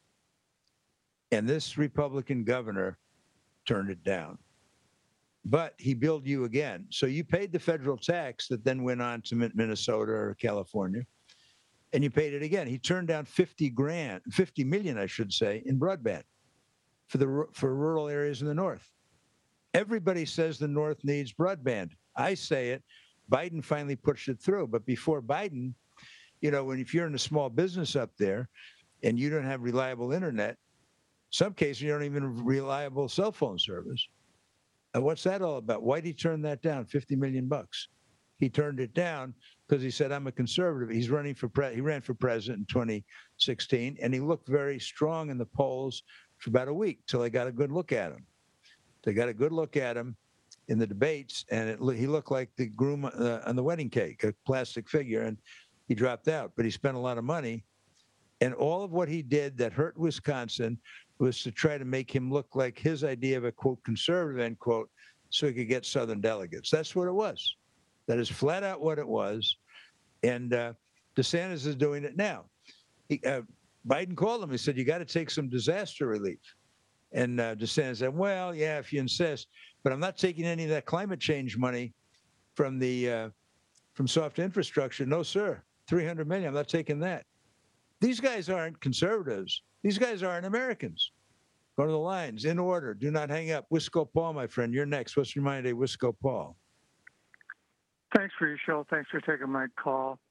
And this Republican governor turned it down. But he billed you again. So you paid the federal tax that then went on to Minnesota or California, and you paid it again. He turned down fifty grand, fifty million, I should say, in broadband for the for rural areas in the North. Everybody says the North needs broadband. I say it. Biden finally pushed it through. But before Biden, you know, when if you're in a small business up there and you don't have reliable internet, some cases you don't even have reliable cell phone service. And what's that all about? Why'd he turn that down? fifty million bucks. He turned it down because he said, I'm a conservative. He's running for pre- he ran for president in twenty sixteen, and he looked very strong in the polls for about a week till they got a good look at him. They got a good look at him in the debates, and it, he looked like the groom uh, on the wedding cake, a plastic figure, and he dropped out. But he spent a lot of money, and all of what he did that hurt Wisconsin was to try to make him look like his idea of a, quote, conservative, end quote, so he could get Southern delegates. That's what it was. That is flat out what it was. And uh, DeSantis is doing it now. He, uh, Biden called him. He said, you got to take some disaster relief. And uh, DeSantis said, well, yeah, if you insist, but I'm not taking any of that climate change money from the uh, from soft infrastructure. No, sir. three hundred million. I'm not taking that. These guys aren't conservatives. These guys aren't Americans. Go to the lines in order. Do not hang up. Wisco Paul, my friend, you're next. What's your mind, Wisco Paul? Thanks for your show. Thanks for taking my call.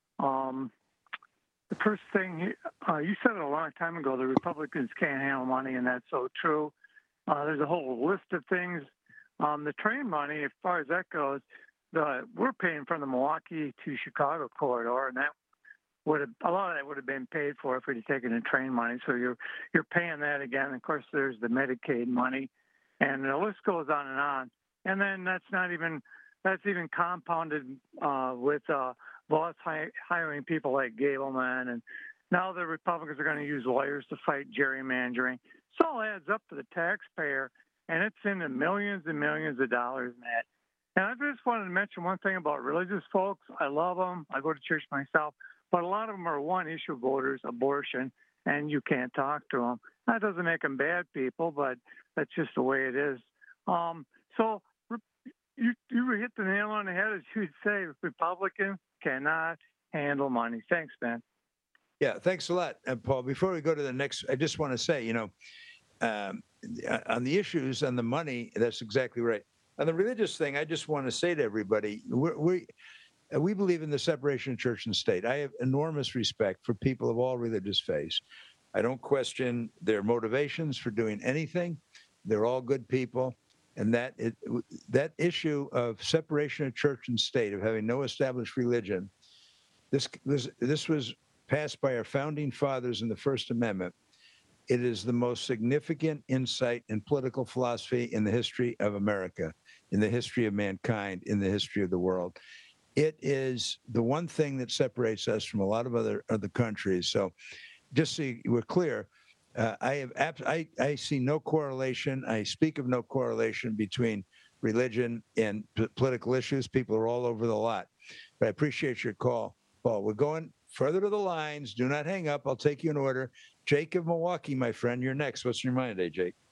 Um, the first thing, uh, you said it a long time ago, the Republicans can't handle money, and that's so true. Uh, there's a whole list of things. Um, the train money, as far as that goes, the, we're paying from the Milwaukee to Chicago corridor, and that would have, a lot of that would have been paid for if we'd have taken the train money. So you're you're paying that again. And of course, there's the Medicaid money, and the list goes on and on. And then that's not even that's even compounded uh, with uh, boss hi- hiring people like Gableman, and now the Republicans are going to use lawyers to fight gerrymandering. So it all adds up to the taxpayer, and it's in the millions and millions of dollars, Matt. And I just wanted to mention one thing about religious folks. I love them. I go to church myself. But a lot of them are one-issue voters, abortion, and you can't talk to them. That doesn't make them bad people, but that's just the way it is. Um, so you you hit the nail on the head, as you'd say. Republicans cannot handle money. Thanks, Ben. Yeah, thanks a lot, uh, Paul. Before we go to the next, I just want to say, you know, um, on the issues and the money, that's exactly right. On the religious thing, I just want to say to everybody, we're, we we believe in the separation of church and state. I have enormous respect for people of all religious faiths. I don't question their motivations for doing anything. They're all good people. And that it, that issue of separation of church and state, of having no established religion, this was, this was passed by our founding fathers in the First Amendment. It is the most significant insight in political philosophy in the history of America, in the history of mankind, in the history of the world. It is the one thing that separates us from a lot of other other countries. So just so we're clear, uh, I have abs- I, I see no correlation. I speak of no correlation between religion and p- political issues. People are all over the lot. But I appreciate your call, Paul. We're going further to the lines. Do not hang up. I'll take you in order. Jake of Milwaukee, my friend, you're next. What's your mind today, Jake?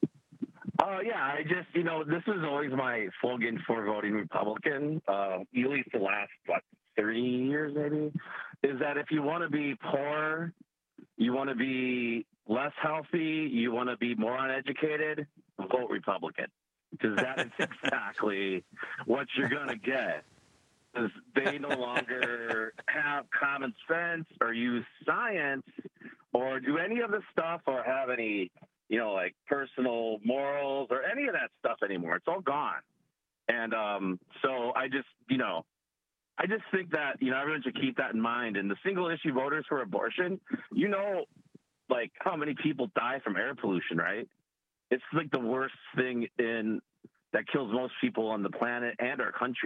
Uh, yeah, I just, you know, this is always my slogan for voting Republican, uh, at least the last, what, thirty years maybe, is that if you want to be poor, you want to be less healthy, you want to be more uneducated, vote Republican. Because that is exactly what you're going to get. Because they no longer have common sense or use science or do any of the stuff or have any, you know, like personal morals or any of that stuff anymore. It's all gone. And um, so I just, you know, I just think that, you know, everyone should keep that in mind. And the single issue voters for abortion, you know, like how many people die from air pollution, right? It's like the worst thing in that kills most people on the planet and our country.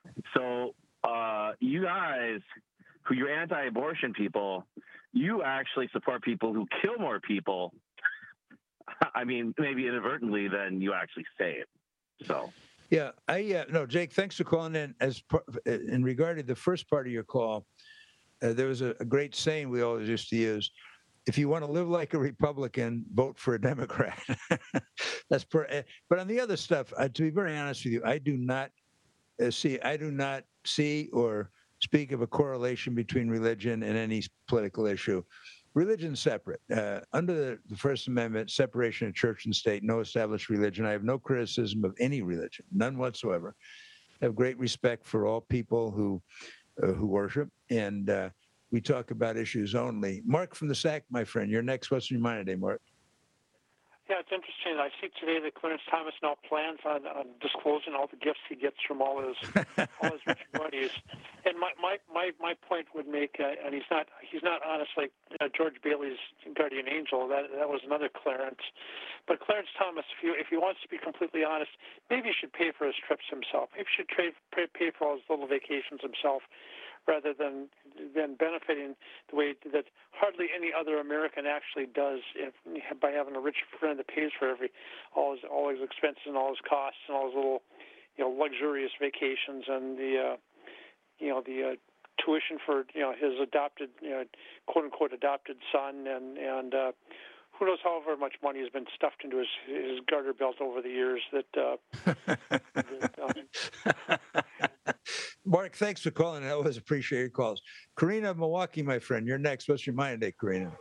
So uh, you guys, who you're anti-abortion people, you actually support people who kill more people. I mean, maybe inadvertently than you actually say it. So. Yeah, I uh, no, Jake. Thanks for calling in. As par- in regard to the first part of your call, uh, there was a, a great saying we always used to use: "If you want to live like a Republican, vote for a Democrat." That's per. Uh, but on the other stuff, uh, to be very honest with you, I do not uh, see. I do not see or speak of a correlation between religion and any political issue. Religion's separate. Uh, under the, the First Amendment, separation of church and state, no established religion. I have no criticism of any religion, none whatsoever. I have great respect for all people who uh, who worship, and uh, we talk about issues only. Mark from the S A C, my friend, you're next. What's on your mind today, Mark? Yeah, it's interesting. I see today that Clarence Thomas now plans on, on disclosing all the gifts he gets from all his all his rich buddies. And my my, my, my point would make, uh, and he's not he's not honest like uh, George Bailey's guardian angel. That that was another Clarence. But Clarence Thomas, if you if he wants to be completely honest, maybe he should pay for his trips himself. Maybe he should trade, pay, pay for all his little vacations himself, rather than than benefiting the way that hardly any other American actually does if, by having a rich friend that pays for every all his all his expenses and all his costs and all his little, you know, luxurious vacations and the uh, you know the uh, tuition for you know his adopted you know, quote unquote adopted son and and uh, who knows however much money has been stuffed into his his garter belt over the years that. Uh, that um, Mark, thanks for calling. I always appreciate your calls. Karina of Milwaukee, my friend, you're next. What's your mind today, Karina?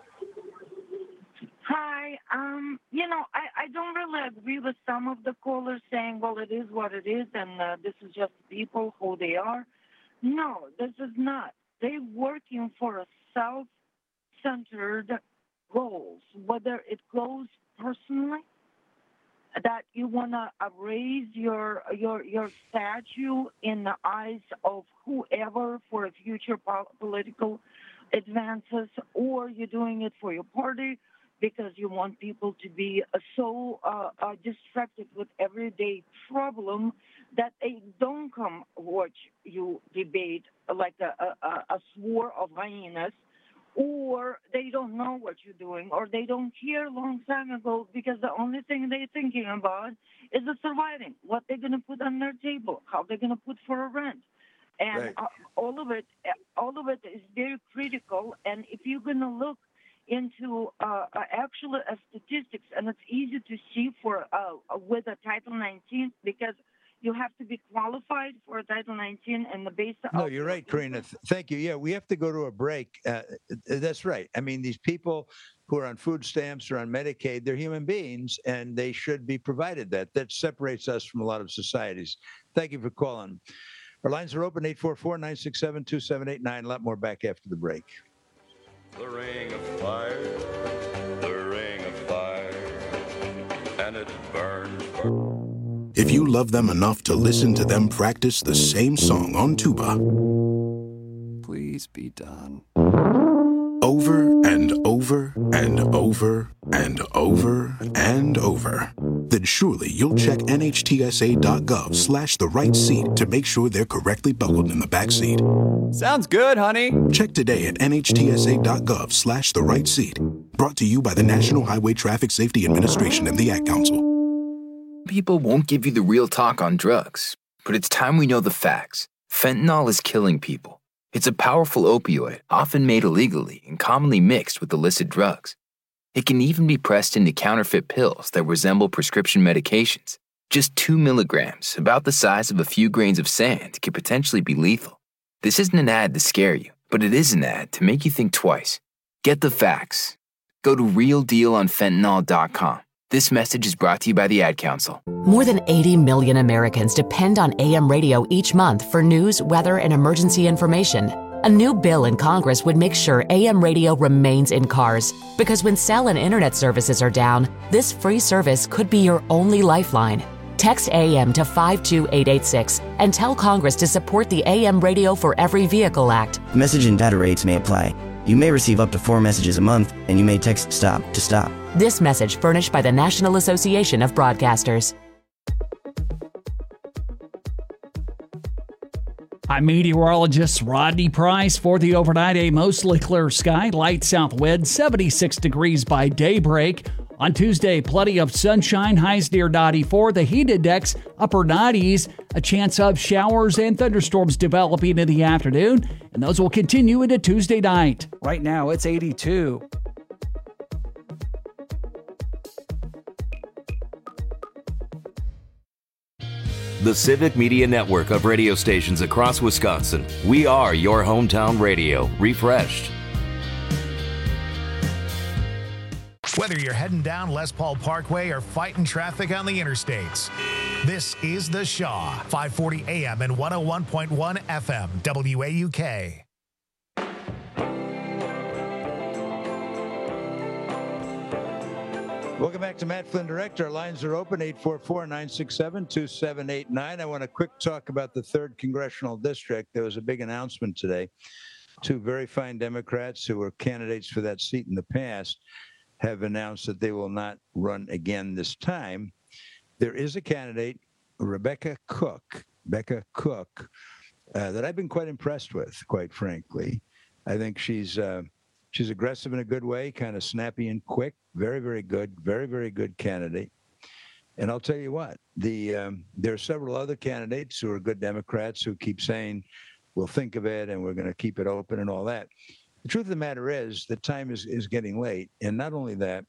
Hi. Um, you know, I, I don't really agree with some of the callers saying, well, it is what it is, and uh, this is just people who they are. No, this is not. They're working for a self-centered goals, whether it goes personally, that you want to raise your your your statue in the eyes of whoever for future po- political advances, or you're doing it for your party because you want people to be uh, so uh, uh, distracted with everyday problem that they don't come watch you debate like a, a, a swore of hyenas, or they don't know what you're doing, or they don't care a long time ago because the only thing they're thinking about is the surviving, what they're going to put on their table, how they're going to put for a rent. And right. uh, all of it, all of it is very critical. And if you're going to look into uh, uh, actual uh, statistics, and it's easy to see for uh, with a Title nineteen because you have to be qualified for a Title nineteen and the base. No, you're right, Karina. Th- Thank you. Yeah, we have to go to a break. Uh, that's right. I mean, these people who are on food stamps or on Medicaid, they're human beings, and they should be provided that. That separates us from a lot of societies. Thank you for calling. Our lines are open, eight four four, nine six seven, two seven eight nine. A lot more back after the break. The ring of fire, the ring of fire, and it burns. If you love them enough to listen to them practice the same song on tuba, please be done. Over and over and over and over and over, then surely you'll check nhtsa.gov slash the right seat to make sure they're correctly buckled in the back seat. Sounds good, honey. Check today at nhtsa.gov slash the right seat. Brought to you by the National Highway Traffic Safety Administration and the Ad Council. People won't give you the real talk on drugs, but it's time we know the facts. Fentanyl is killing people. It's a powerful opioid, often made illegally and commonly mixed with illicit drugs. It can even be pressed into counterfeit pills that resemble prescription medications. Just two milligrams, about the size of a few grains of sand, can potentially be lethal. This isn't an ad to scare you, but it is an ad to make you think twice. Get the facts. Go to real deal on fentanyl dot com. This message is brought to you by the Ad Council. More than eighty million Americans depend on A M radio each month for news, weather, and emergency information. A new bill in Congress would make sure A M radio remains in cars, because when cell and internet services are down, this free service could be your only lifeline. Text A M to five two eight eight six and tell Congress to support the A M Radio for Every Vehicle Act. Message and data rates may apply. You may receive up to four messages a month, and you may text STOP to stop. This message furnished by the National Association of Broadcasters. I'm meteorologist Rodney Price for the overnight. A mostly clear sky, light south wind, seventy-six degrees by daybreak. On Tuesday, plenty of sunshine, highs near ninety-four. The heat index, upper nineties. A chance of showers and thunderstorms developing in the afternoon, and those will continue into Tuesday night. Right now, it's eighty-two. The Civic Media Network of radio stations across Wisconsin. We are your hometown radio, refreshed. Whether you're heading down Les Paul Parkway or fighting traffic on the interstates, this is The Shaw, five forty A M and one oh one point one F M, W A U K. Welcome back to Matt Flynn Direct. Our lines are open, eight four four, nine six seven, two seven eight nine. I want a quick talk about the third Congressional District. There was a big announcement today. Two very fine Democrats who were candidates for that seat in the past have announced that they will not run again this time. There is a candidate, Rebecca Cook, Rebecca Cook, uh, that I've been quite impressed with, quite frankly. I think she's... Uh, She's aggressive in a good way, kind of snappy and quick. Very, very good. Very, very good candidate. And I'll tell you what, the um, there are several other candidates who are good Democrats who keep saying, we'll think of it and we're going to keep it open and all that. The truth of the matter is the time is, is getting late. And not only that,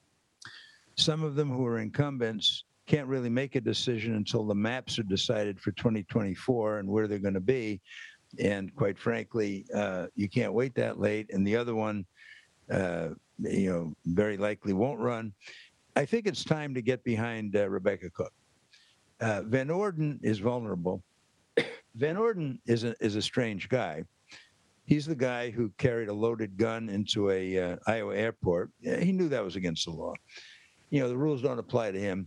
some of them who are incumbents can't really make a decision until the maps are decided for twenty twenty-four and where they're going to be. And quite frankly, uh, you can't wait that late. And the other one, uh, you know, very likely won't run. I think it's time to get behind uh, Rebecca Cook. Uh, Van Orden is vulnerable. Van Orden is a, is a strange guy. He's the guy who carried a loaded gun into a uh, Iowa airport. He knew that was against the law. You know, the rules don't apply to him.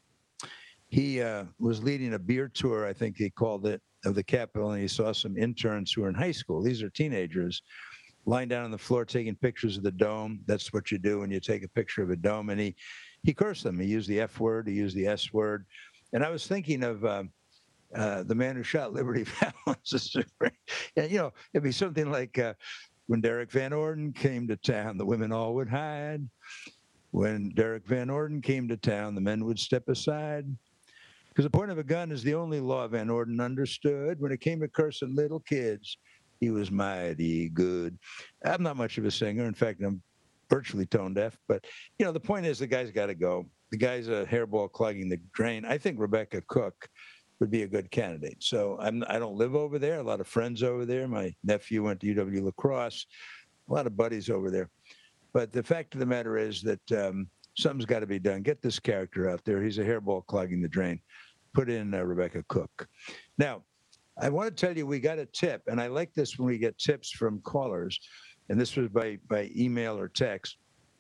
He uh, was leading a beer tour, I think he called it, of the Capitol, and he saw some interns who were in high school. These are teenagers lying down on the floor taking pictures of the dome. That's what you do when you take a picture of a dome. And he, he cursed them. He used the F word. He used the S word. And I was thinking of um, uh, the man who shot Liberty Valance. And, you know, it'd be something like uh, when Derek Van Orden came to town, the women all would hide. When Derek Van Orden came to town, the men would step aside. Because the point of a gun is the only law Van Orden understood. When it came to cursing little kids, he was mighty good. I'm not much of a singer. In fact, I'm virtually tone deaf. But, you know, the point is the guy's got to go. The guy's a hairball clogging the drain. I think Rebecca Cook would be a good candidate. So I'm, I don't live over there. A lot of friends over there. My nephew went to U W La Crosse. A lot of buddies over there. But the fact of the matter is that um, something's got to be done. Get this character out there. He's a hairball clogging the drain. Put in uh, Rebecca Cook. Now, I want to tell you, we got a tip, and I like this when we get tips from callers, and this was by, by email or text,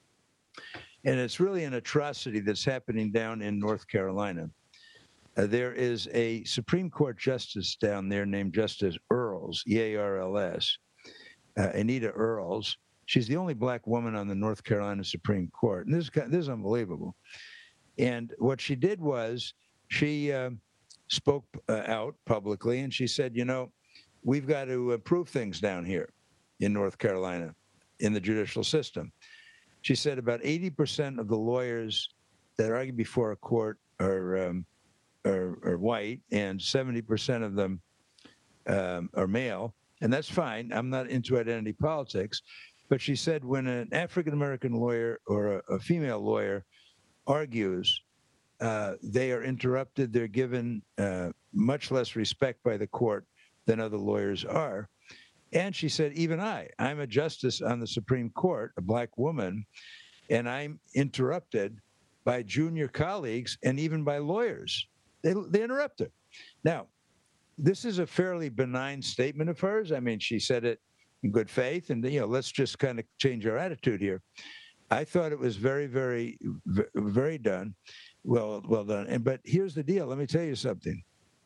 and it's really an atrocity that's happening down in North Carolina. Uh, there is a Supreme Court justice down there named Justice Earls, E A R L S, uh, Anita Earls. She's the only black woman on the North Carolina Supreme Court, and this is, this is unbelievable. And what she did was, She uh, spoke uh, out publicly, and she said, you know, we've got to improve things down here in North Carolina in the judicial system. She said about eighty percent of the lawyers that argue before a court are, um, are, are white, and seventy percent of them um, are male, and that's fine. I'm not into identity politics. But she said when an African-American lawyer or a, a female lawyer argues, Uh, they are interrupted. They're given uh, much less respect by the court than other lawyers are. And she said, even I, I'm a justice on the Supreme Court, a black woman, and I'm interrupted by junior colleagues and even by lawyers. They, they interrupt her. Now, this is a fairly benign statement of hers. I mean, she said it in good faith, and, you know, let's just kind of change our attitude here. I thought it was very, very, very done. Well, well done. And but here's the deal. Let me tell you something.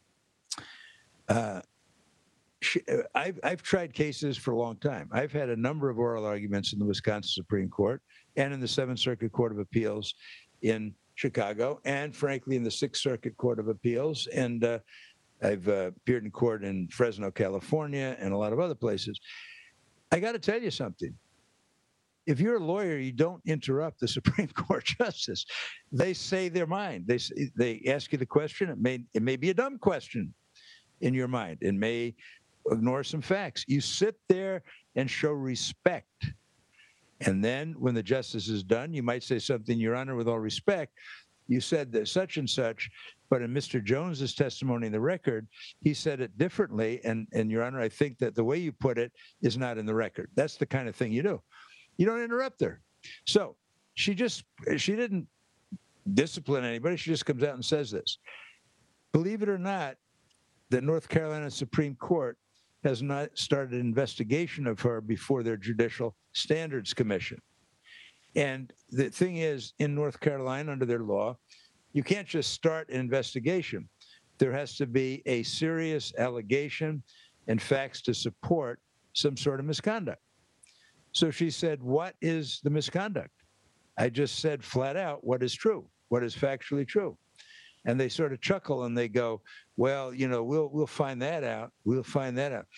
Uh, she, I've I've tried cases for a long time. I've had a number of oral arguments in the Wisconsin Supreme Court and in the Seventh Circuit Court of Appeals in Chicago, and frankly in the Sixth Circuit Court of Appeals. And uh, I've uh, appeared in court in Fresno, California, and a lot of other places. I got to tell you something. If you're a lawyer, you don't interrupt the Supreme Court justice. They say their mind. They they ask you the question. It may it may be a dumb question in your mind. It may ignore some facts. You sit there and show respect. And then when the justice is done, you might say something, Your Honor, with all respect, you said that such and such, but in Mister Jones's testimony in the record, he said it differently. And, and Your Honor, I think that the way you put it is not in the record. That's the kind of thing you do. You don't interrupt her. So she just, she didn't discipline anybody. She just comes out and says this. Believe it or not, the North Carolina Supreme Court has not started an investigation of her before their Judicial Standards Commission. And the thing is, in North Carolina, under their law, you can't just start an investigation. There has to be a serious allegation and facts to support some sort of misconduct. So she said, what is the misconduct? I just said flat out what is true, what is factually true. And they sort of chuckle and they go, well, you know, we'll we'll find that out. We'll find that out.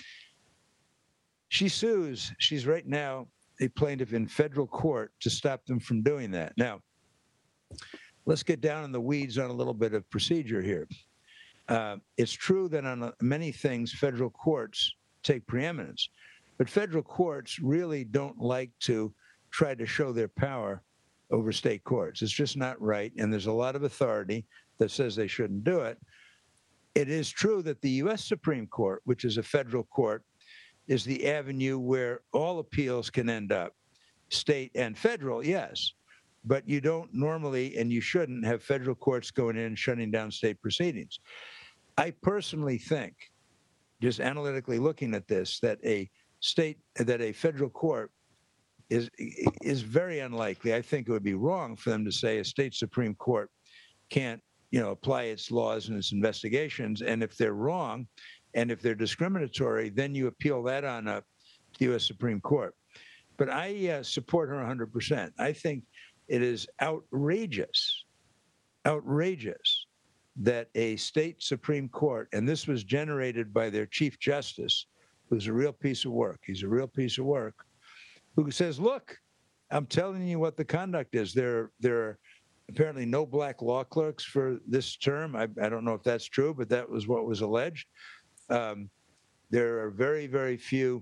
She sues. She's right now a plaintiff in federal court to stop them from doing that. Now, let's get down in the weeds on a little bit of procedure here. Uh, it's true that on many things, federal courts take preeminence, but federal courts really don't like to try to show their power over state courts. It's just not right, and there's a lot of authority that says they shouldn't do it. It is true that the U S Supreme Court, which is a federal court, is the avenue where all appeals can end up, state and federal, yes. But you don't normally, and you shouldn't, have federal courts going in and shutting down state proceedings. I personally think, just analytically looking at this, that a state, that a federal court is is very unlikely. I think it would be wrong for them to say a state Supreme Court can't, you know, apply its laws and its investigations. And if they're wrong, and if they're discriminatory, then you appeal that on up to the U S Supreme Court. But I uh, support her one hundred percent. I think it is outrageous, outrageous that a state Supreme Court, and this was generated by their Chief Justice, who's a real piece of work. He's a real piece of work, who says, look, I'm telling you what the conduct is. There, there are apparently no black law clerks for this term. I, I don't know if that's true, but that was what was alleged. Um, there are very, very few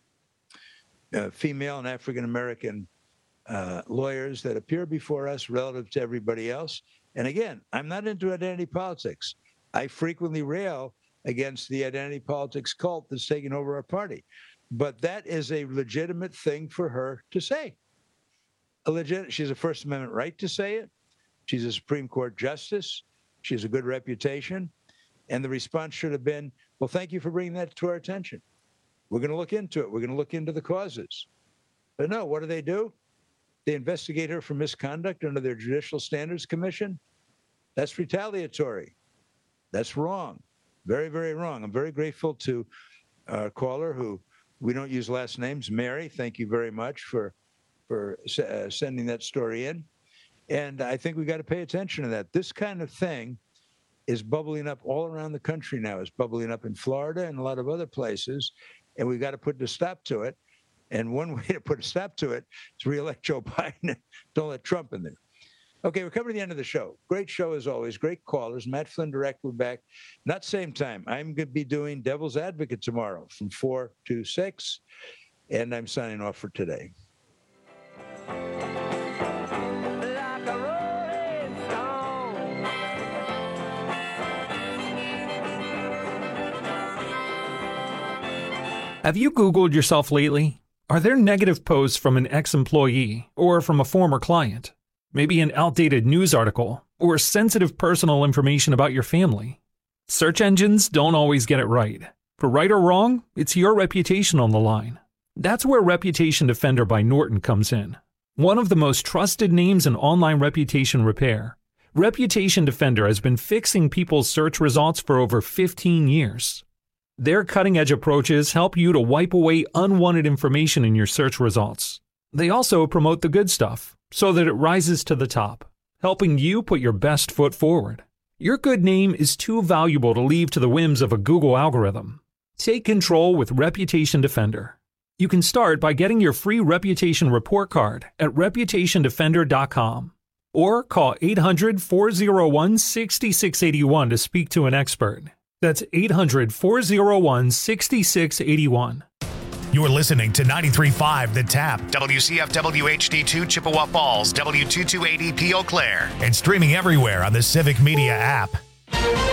uh, female and African-American uh, lawyers that appear before us relative to everybody else. And again, I'm not into identity politics. I frequently rail against the identity politics cult that's taken over our party. But that is a legitimate thing for her to say. A legit, she has a First Amendment right to say it. She's a Supreme Court justice. She has a good reputation. And the response should have been, well, thank you for bringing that to our attention. We're going to look into it. We're going to look into the causes. But no, what do they do? They investigate her for misconduct under their Judicial Standards Commission. That's retaliatory. That's wrong. Very, very wrong. I'm very grateful to our caller, who we don't use last names, Mary. Thank you very much for, for uh, sending that story in. And I think we got to pay attention to that. This kind of thing is bubbling up all around the country now. It's bubbling up in Florida and a lot of other places, and we've got to put a stop to it. And one way to put a stop to it is re-elect Joe Biden. Don't let Trump in there. Okay, we're coming to the end of the show. Great show as always. Great callers. Matt Flynn Direct will be back. Not same time. I'm going to be doing Devil's Advocate tomorrow from four to six, and I'm signing off for today. Have you Googled yourself lately? Are there negative posts from an ex-employee or from a former client? Maybe an outdated news article or sensitive personal information about your family? Search engines don't always get it right. For right or wrong, it's your reputation on the line. That's where Reputation Defender by Norton comes in. One of the most trusted names in online reputation repair, Reputation Defender has been fixing people's search results for over fifteen years. Their cutting-edge approaches help you to wipe away unwanted information in your search results. They also promote the good stuff so that it rises to the top, helping you put your best foot forward. Your good name is too valuable to leave to the whims of a Google algorithm. Take control with Reputation Defender. You can start by getting your free reputation report card at reputation defender dot com or call eight hundred, four oh one, six six eight one to speak to an expert. That's eight hundred, four oh one, six six eight one. You're listening to ninety-three point five The Tap, W C F W H D two Chippewa Falls, W two twenty-eight E P Eau Claire, and streaming everywhere on the Civic Media app.